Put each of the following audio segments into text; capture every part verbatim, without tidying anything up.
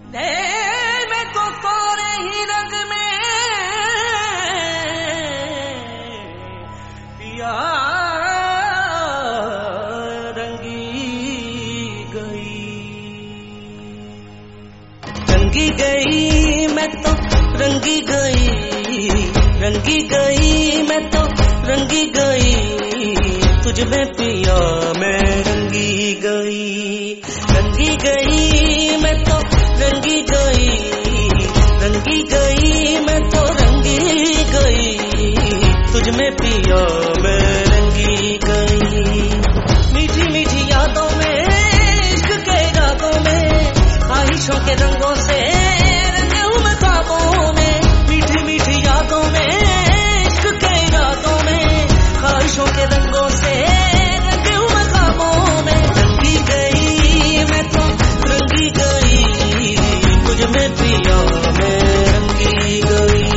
मैं तो कोरे ही रंग में पिया रंगी गई, रंगी गई मैं तो रंगी गई, रंगी गई मैं तो रंगी गई, तुझ में पिया मैं रंगी गई, रंगी गई मैं तो रंगी गई, रंगी गई मैं तो रंगी गई, तुझ में पिया मैं रंगी गई। मीठी मीठी यादों में, इश्क के रागों में, ख्वाहिशों के रंगों से रंगे हूँ मैं ख्वाबों में, मीठी मीठी यादों में, इश्क के रागों में, ख्वाहिशों के रंगों से रंगे हूँ मैं ख्वाबों में, रंगी गई मैं तो रंगी गई, तुझ में पिया मैं रंगी गई।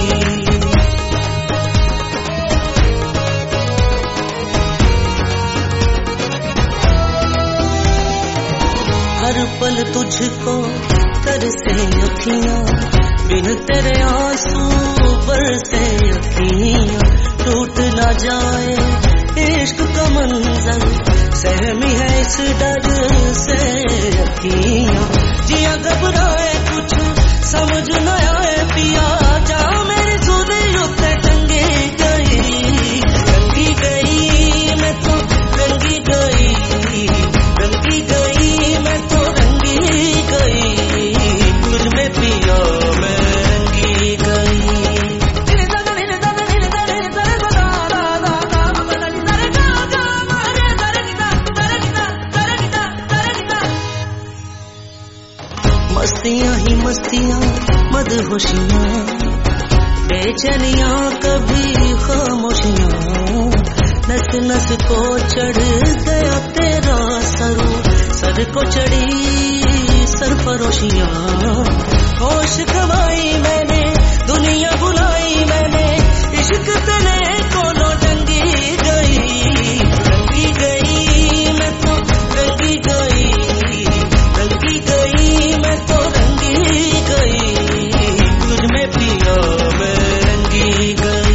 हर पल तुझको तरसे अखियां, बिन तेरे आंसू बरसे अखियां, टूट ना जाए इश्क का मंजर, सहमी है इस डर से अखियां, जिया घबराए कुछ समझ न आए पिया, जा मेरी सुधी उत्ते टंगी गई, रंगी गई मैं तो रंगी गई, रंगी गई मैं तो रंगी गई, तुझ में पिया मैं रंगी गई। मस्तियाँ ही मस्तियाँ मदहोशियाँ, बेचैनियाँ कभी खामोशियाँ, नस नस को चढ़ गया तेरा सरू, सर को चढ़ी सरफरोशियाँ, होश गवाई मैंने दुनिया बुलाई मैंने, इश्क तने कोनो टंगी गई, रंगी गई मैं तो रंगी गई, रंगी गई मैं तो रंगी गई, तुझ में पिया मैं रंगी गई।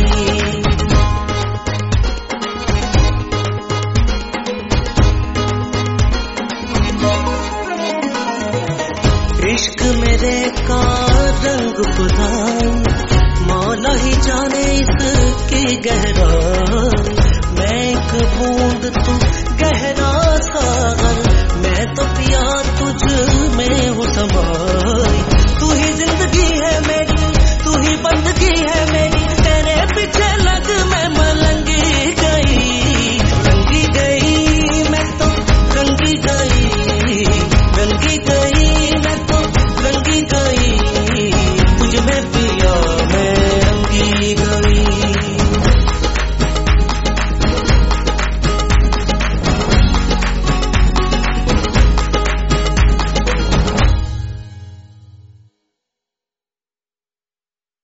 इश्क मेरे का रंग खुदाई, मौला ही जाने इसकी गहराई, मैं एक बूंद तू गहरा सागर, मैं तो पिया तुझ में हूँ समाई, तू ही जिंदगी है मेरी, तू ही बंदगी है मेरी, तेरे पीछे लग मैं मलंगी गई, रंगी गई मैं तो रंगी गई, रंगी गई मैं तो रंगी गई,